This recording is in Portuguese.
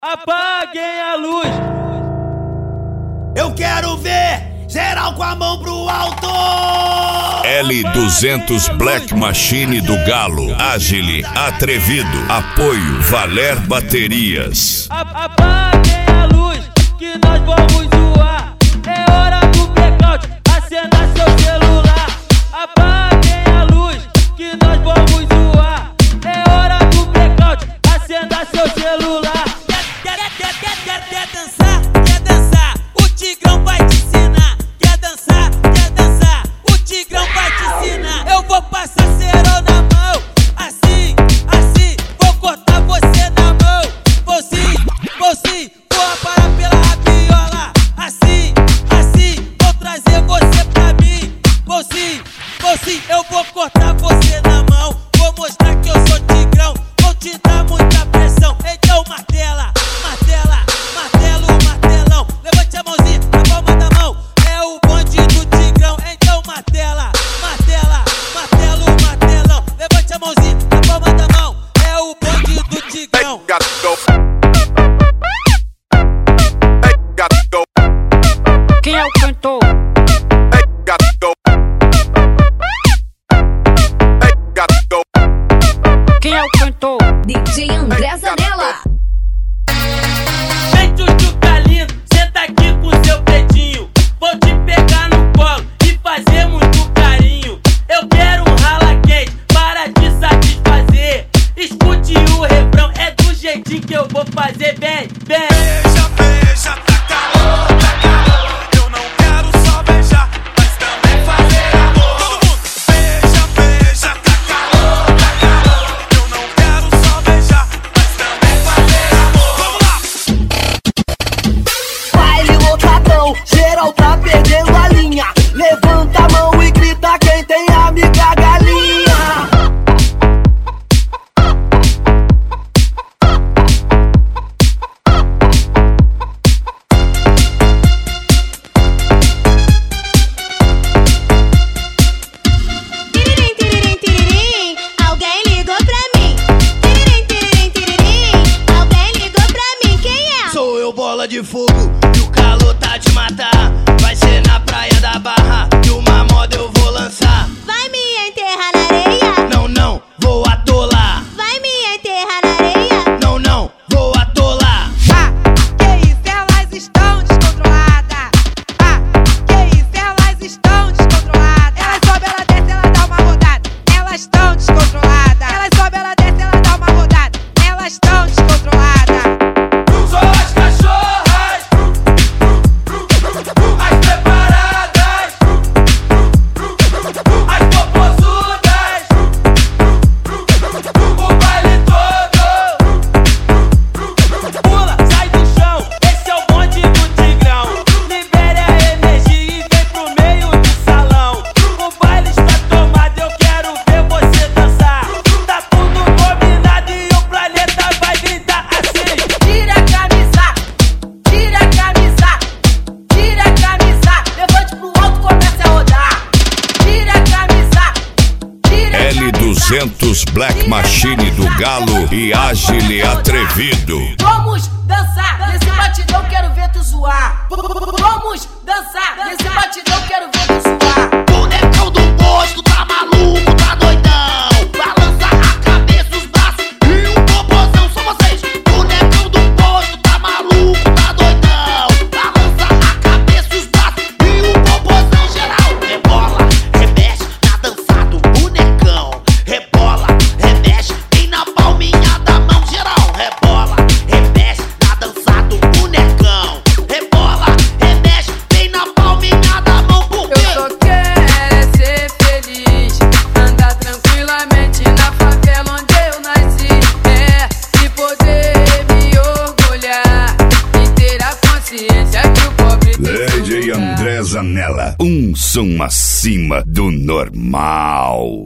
Apaguem a luz. Eu quero ver geral com a mão pro alto. L200 Black Machine do Galo. Agile, atrevido. Apoio Valer Baterias. Apaguem a luz que nós vamos zoar. É hora do blackout, acenda seu celular. Apaguem a luz que nós vamos zoar. É hora do blackout, acenda seu celular. Quer dançar? Quer dançar? O Tigrão vai te ensinar. Quer dançar? Quer dançar? O Tigrão vai te ensinar. Eu vou passar cerol na mão, assim, assim. Vou cortar você na mão, vou sim, vou aparar pela rabiola, assim, assim. Vou trazer você pra mim, vou sim, eu vou cortar você na mão. Vou mostrar que eu sou Tigrão, vou te dar muita pressão. Então martela, martela, martelo, martelão. Levante a mãozinha na palma da mão, é o bonde do Tigrão. Então martela, martela, martelo, martelão. Levante a mãozinha na palma da mão, é o bonde do Tigrão. Quem é o cantor? Quem é o cantor? DJ André Zanella. Vem, tchutchuca lindo, senta aqui com seu dedinho. Vou te pegar no colo e fazer muito carinho. Eu quero um rala quente para te satisfazer. Escute o refrão, é do jeitinho que eu vou fazer. Bem, bem. Beija, beija, tá calor, tá calor. Eu não quero só beijar, mas também fazer amor. Todo mundo. Beija, beija, tá calor, tá calor. Eu não quero só beijar, mas também fazer amor. Vamos lá. Baile lotadão, geral tá perdendo a linha. Levanta a mão e grita quem tem amiga galinha. Tiririm, tiririm, tiririm, alguém ligou pra mim. Tiririm, tiririm, tiririm, alguém ligou pra mim. Quem é? Sou eu, bola de fogo, e o calor tá de matar. Vai ser na praia da Barra, e uma moda eu vou lançar. Vai me enterrar na areia? Não, não, vou atolar. Vai me enterrar na areia? Não, não, vou atolar. Que isso, elas estão descontroladas. Que isso, elas estão descontroladas. Ela sobe, ela desce, ela dá uma rodada. Elas estão descontroladas. Ela sobe, ela desce, ela dá uma rodada. Elas estão descontroladas. Só as cachorras, as preparadas, as popozudas, o baile todo. Pula, sai do chão, esse é o bonde do Tigrão. Libere a energia e vem pro meio do salão. O baile está tomado, eu quero ver você dançar. Tá tudo combinado e o planeta vai gritar assim. Tira a camisa, tira a camisa, tira a camisa. Levante pro alto, comece a rodar. Tira a camisa, tira a camisa. L200 Black Machine do Galo e Agile, atrevido. Vamos dançar, nesse batidão quero ver tu zoar. Vamos dançar, nesse batidão quero ver tu zoar. Bonecão do posto, tá maluco, tá doidão. Balança a cabeça, os braços e um popozão. São vocês. Bonecão do posto, tá maluco, tá doidão. Balança a cabeça, os braços e um popozão. Geral, rebola, remexe na dança do bonecão. Rebola, remexe bem na palminha da mão. Geral, rebola, remexe na dança do bonecão. Rebola, remexe bem na palminha da mão. Por quê? Eu só quero é ser feliz, andar tranquilamente na favela onde eu nasci. E poder me orgulhar e ter a consciência que o pobre tem. DJ André Zanella, um som acima do normal.